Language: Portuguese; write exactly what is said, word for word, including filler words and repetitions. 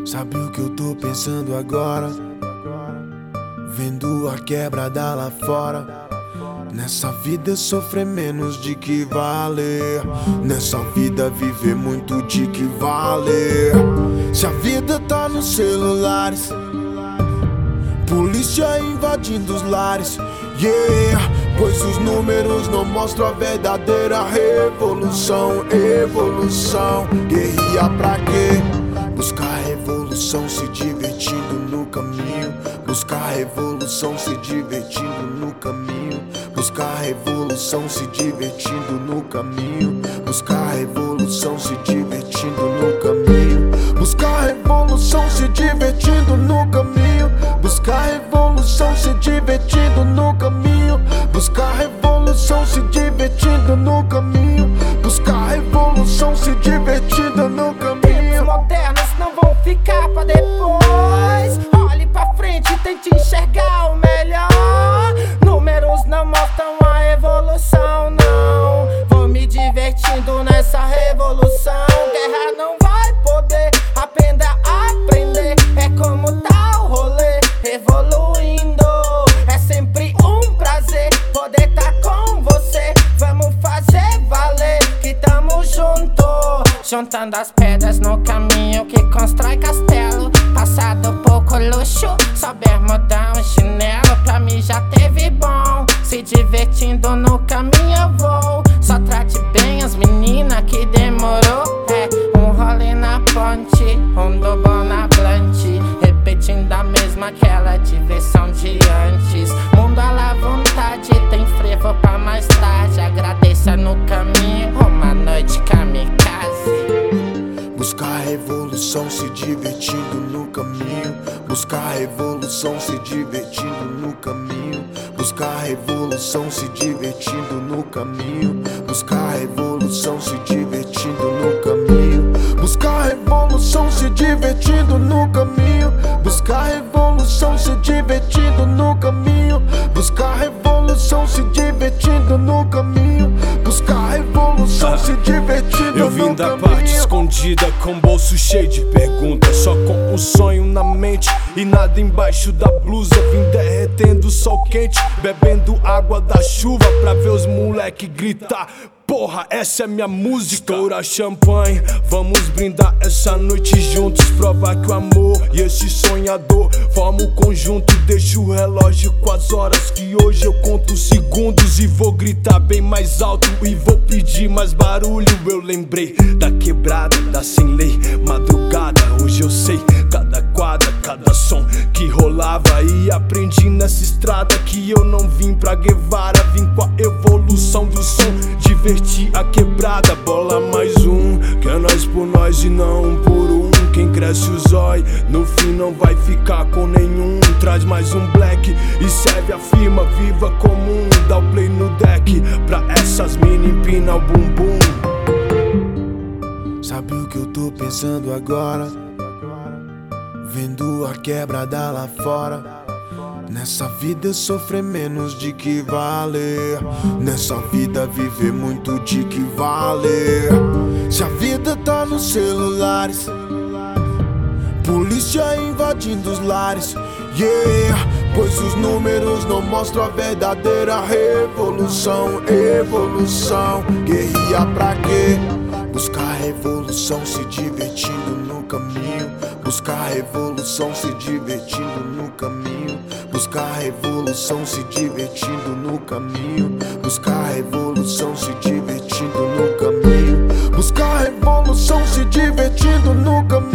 Sabe o que eu tô pensando agora? Vendo a quebrada lá fora. Nessa vida sofrer menos de que valer. Nessa vida viver muito de que valer. Se a vida tá nos celulares, polícia invadindo os lares, yeah. Pois os números não mostram a verdadeira revolução. Evolução, guerrilha pra quê? Buscar revolução se divertindo no caminho. Buscar revolução se divertindo no caminho. Buscar revolução se divertindo no caminho. Buscar revolução se divertindo no caminho. Buscar revolução se divertindo no caminho. Buscar revolução se divertindo no caminho. Buscar revolução se divertindo no caminho. Buscar revolução se divertindo no caminho. Tempos modernos não vão ficar pra depois. Olhe pra frente e tente enxergar o melhor. Números não mostram a evolução, não. Vou me divertindo nessa revolução. Guerra não vai poder, aprenda a aprender. É como tá o rolê, evoluindo. É sempre um prazer poder tá com você. Vamos fazer valer que tamo junto. Juntando as pedras no caminho que constrói castelo. Passado pouco luxo, souber mudar um chinelo. Pra mim já teve bom, se divertindo no caminho eu vou. Só trate bem as meninas que demorou. É um rolê na ponte, um dobro na blante. Repetindo a mesma aquela diversão de antes. Mundo à vontade, tem frevo pra mais tarde. Agradeça no caminho, uma noite kamikaze. Buscar revolução se divertindo no caminho. Buscar revolução se divertindo no caminho. Buscar revolução se divertindo no caminho. Buscar revolução se divertindo no caminho. Buscar revolução se divertindo no caminho. Buscar revolução se divertindo no caminho. Buscar revolução se divertindo no caminho. Buscar revolução se divertindo no caminho. Eu vim da parte escondida com bolso cheio de perguntas, só com um sonho na mente e nada embaixo da blusa. Vim derretendo o sol quente, bebendo água da chuva pra ver os moleque gritar. Porra, essa é minha música. Estoura champanhe, vamos brindar essa noite juntos. Provar que o amor e esse sonhador formam um conjunto. Deixa o relógio com as horas que hoje eu conto segundos. E vou gritar bem mais alto e vou pedir mais barulho. Eu lembrei da quebrada, da sem lei, madrugada. Hoje eu sei cada quadra, cada som que rolava. E aprendi nessa estrada que eu não vim pra Guevara. Vim com a evolução do som, divertir a quebrada. Bola mais um, que é nós por nós e não um por um. Quem cresce o zói, no fim não vai ficar com nenhum. Traz mais um black e serve a firma viva comum. Dá o play no deck, pra essas mini empina o bumbum. Sabe o que eu tô pensando agora? Vendo a quebrada lá fora. Nessa vida sofrer menos de que valer. Nessa vida viver muito de que valer. Se a vida tá nos celulares, polícia invadindo os lares, yeah. Pois os números não mostram a verdadeira revolução. Evolução, guerrilha pra quê? Buscar revolução se divertindo no caminho. Buscar revolução se divertindo no caminho. Buscar revolução se divertindo no caminho. Buscar revolução se divertindo no caminho. Buscar revolução se divertindo no caminho.